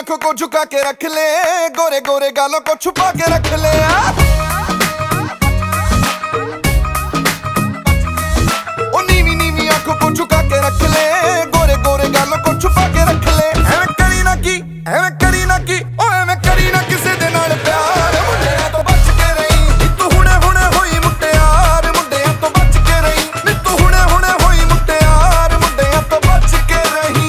आंखों को झुका के रख ले, गोरे गोरे गालों को छुपा के रख ले। ओ नीवी नीवी आंखों को झुका के रख ले, गोरे गोरे गालों को छुपा के रख ले। एवें करी ना की, एवें करी ना की, ओ एवें करी ना किसे दे नाल प्यार। मुंडियां तो बच के रही, तू हुणे हुणे होई मुटियार। मुंडियां तो बच के रही, तू हुणे हुणे होई मुटियार। मुंडियां तो बच के रही।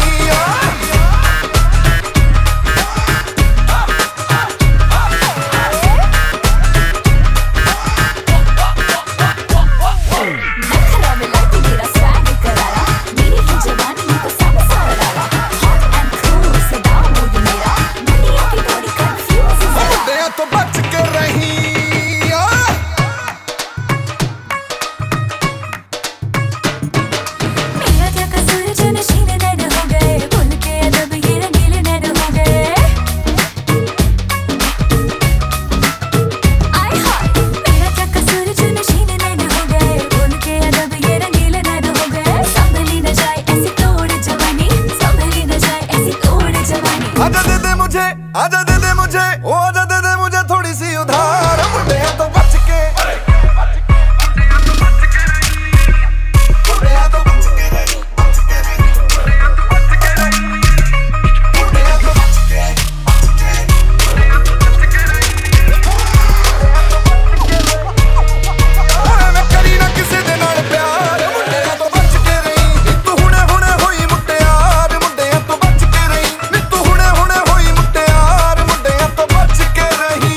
आजा दे दे मुझे, ओ आजा दे दे मुझे थोड़ी सी उधार। मुंडियां तो बच के, मुंडियां तो बच के रही, मुंडियां तो बच के रही, बच के रही, मुंडियां तो बच के रही, मुंडियां तो बच के, बच के, मुंडियां तो बच के रही, मुंडियां तो बच के रही। ओए मैं करी ना किसे दे नाल प्यार। मुंडियां तो बच के रही, तू हुणे हुणे होई मुटियार। मुंडियां तो बच के रही, तू हुणे हुणे होई मुटियार। मुंडियां तो बच के रही।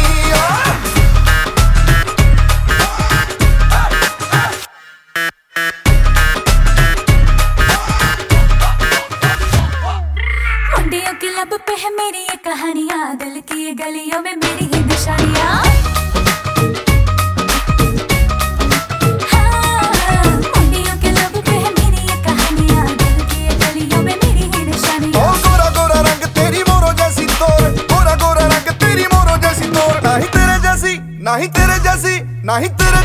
मुंडियों की लब पे है मेरी ये कहानियां, दिल की ये गलियों में मेरी ही निशानियां। हाँ, मुंडियों की लब पे है मेरी ये कहानियां, दिल की ये गलियों में मेरी ही निशानियां। ओ गोरा गोरा रंग तेरी मोरो जैसी तोर, गोरा गोरा रंग तेरी मोरो जैसी तोर। नहीं तेरे जैसी, नहीं तेरे जैसी, नहीं तेरे